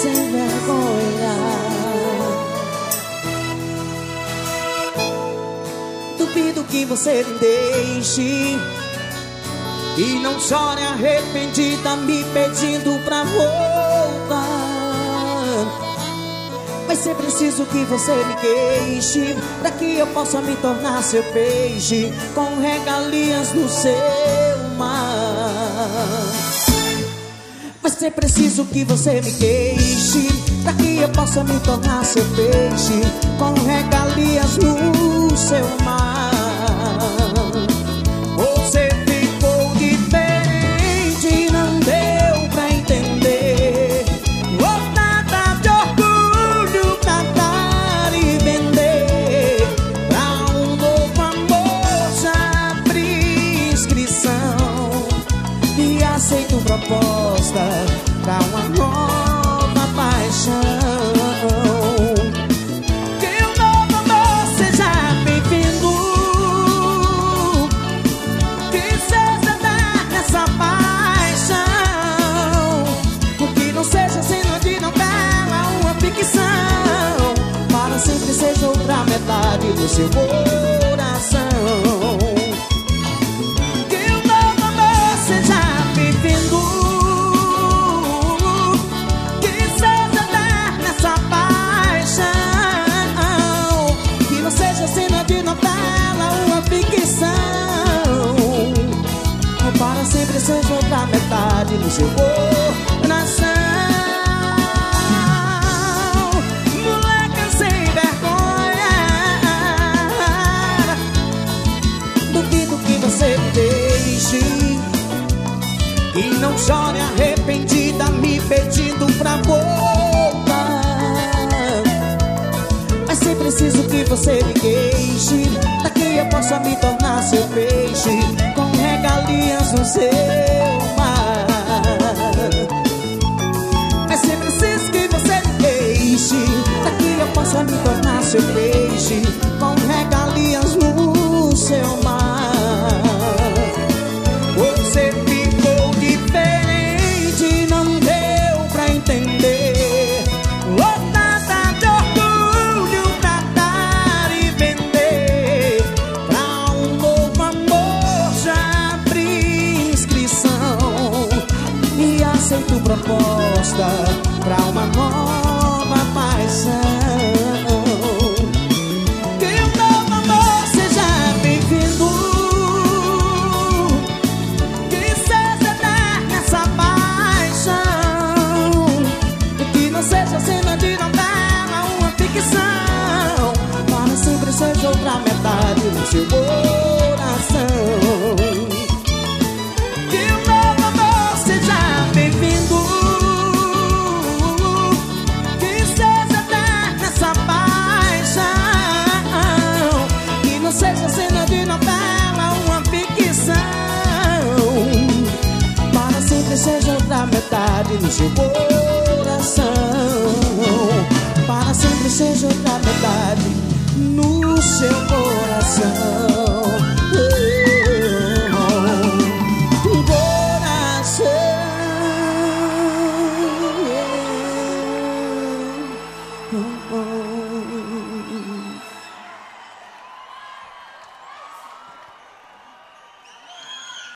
sem vergonha. Duvido que você me deixe e não chore arrependida me pedindo pra voltar. Vai ser preciso que você me queixe pra que eu possa me tornar seu peixe com regalias no seu mar. Vai ser preciso que você me queixe pra que eu possa me tornar seu peixe com regalias no seu mar. Você ficou diferente, não deu pra entender. Lotada de orgulho pra dar e vender. Pra um novo amor já abri inscrição e aceito proposta pra uma nova paixão. Que o novo amor seja bem-vindo, que seja dar nessa paixão, que não seja cena de novela, uma ficção, para sempre seja outra metade do seu coração. Que o novo amor seja bem-vindo, cena de novela, uma ficção, para sempre seja outra metade do seu coração. Moleca sem vergonha, duvido que você me deixe e não chore arrependida me pedindo pra voltar. Vai ser preciso que você me queixe pra que eu possa me tornar seu peixe com regalias no seu mar. Vai ser preciso que você me queixe pra que eu possa me tornar seu peixe com regalias no seu mar. Você ficou diferente, não deu pra entender. Lotada de orgulho pra dar e vender. Pra um novo amor já abri inscrição e aceito proposta pra uma nova paixão. Seja outra metade do seu coração. Que o novo amor seja bem-vindo, que seja dar nessa paixão, que não seja cena de novela, uma ficção, para sempre seja outra metade do seu coração. Para sempre seja outra metade no seu coração.